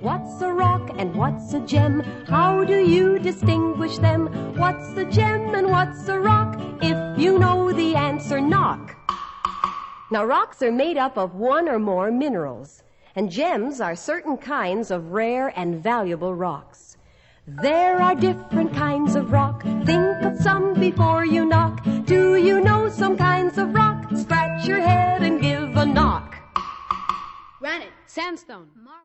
What's a rock and what's a gem? How do you distinguish them? What's a gem and what's a rock? If you know the answer, knock. Now, rocks are made up of one or more minerals, and gems are certain kinds of rare and valuable rocks. There are different kinds of rock. Think of some before you knock. Do you know some kinds of rock? Scratch your head and give a knock. Granite, sandstone, marble.